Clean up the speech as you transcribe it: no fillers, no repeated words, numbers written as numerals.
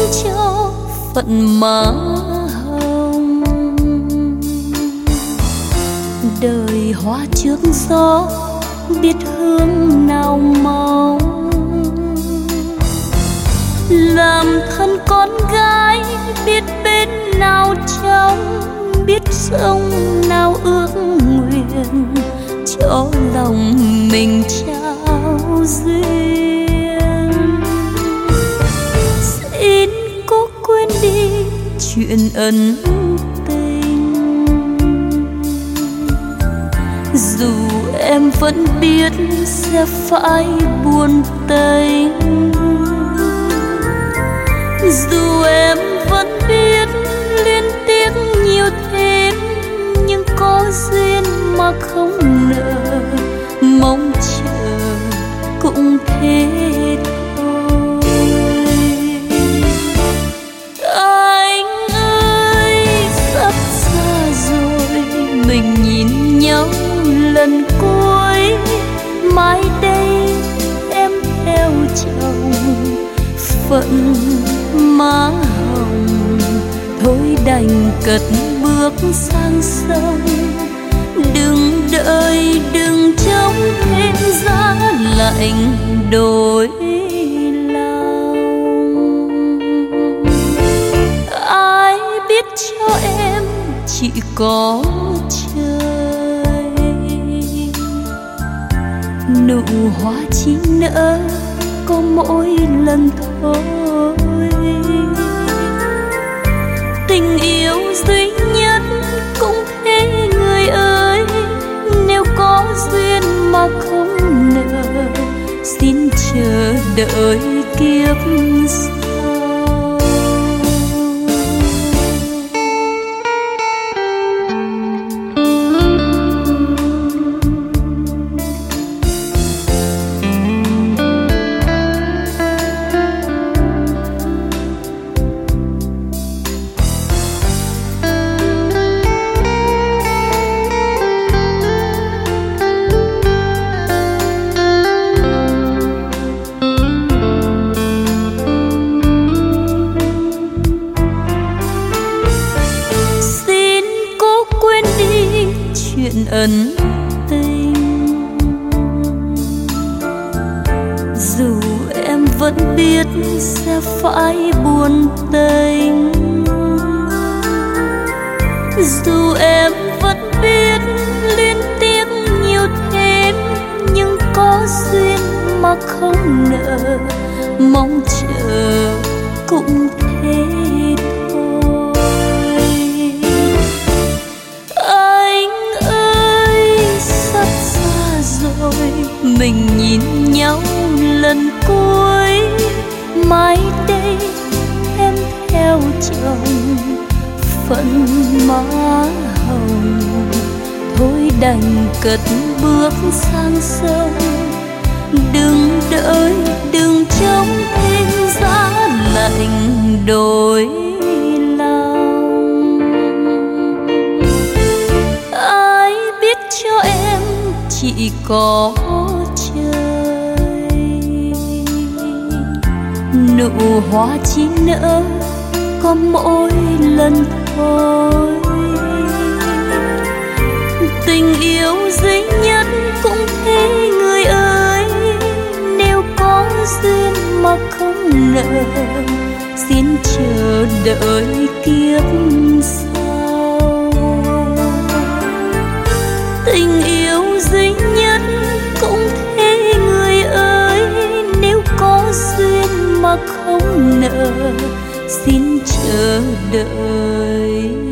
cho phận má hồng. Đời hoa trước gió biết hương nào màu, làm thân con gái biết bên nào trong, biết sông nào ước nguyện cho lòng mình trao duyên. Xin cố quên đi chuyện ân tình, dù em vẫn biết sẽ phải buồn tênh, dù em vẫn biết liên tiếc nhiều thêm, nhưng có duyên mà không nợ, mong chờ cũng thế thôi. Anh ơi sắp xa rồi, mình nhìn nhau lần cuối, mai đây em theo chồng phận má hồng. Thôi đành cất bước sang sông, đừng đợi đừng trông thêm giá lạnh đổi lòng. Ai biết cho em chỉ có trời, nụ hoa chỉ nở có mỗi lần thôi. Tình yêu duy nhất cũng thế người ơi, nếu có duyên mà không nợ, xin chờ đợi kiếp sau. Ân tình, dù em vẫn biết sẽ phải buồn tênh, dù em vẫn biết liên tiếc nhiều thêm, nhưng có duyên mà không nợ, mong chờ cũng thế thôi. Mình nhìn nhau lần cuối, mai đây em theo chồng phận má hồng. Thôi đành cất bước sang sông, đừng đợi đừng trông thêm giá lạnh đổi lòng. Ai biết cho em chỉ có trời, nụ hoa chỉ nở có mỗi lần thôi. Tình yêu duy nhất cũng thế người ơi, nếu có duyên mà không nợ, xin chờ đợi kiếp sau. Tình yêu duy nhất cũng thế người ơi, nếu có duyên mà không nợ, xin chờ đợi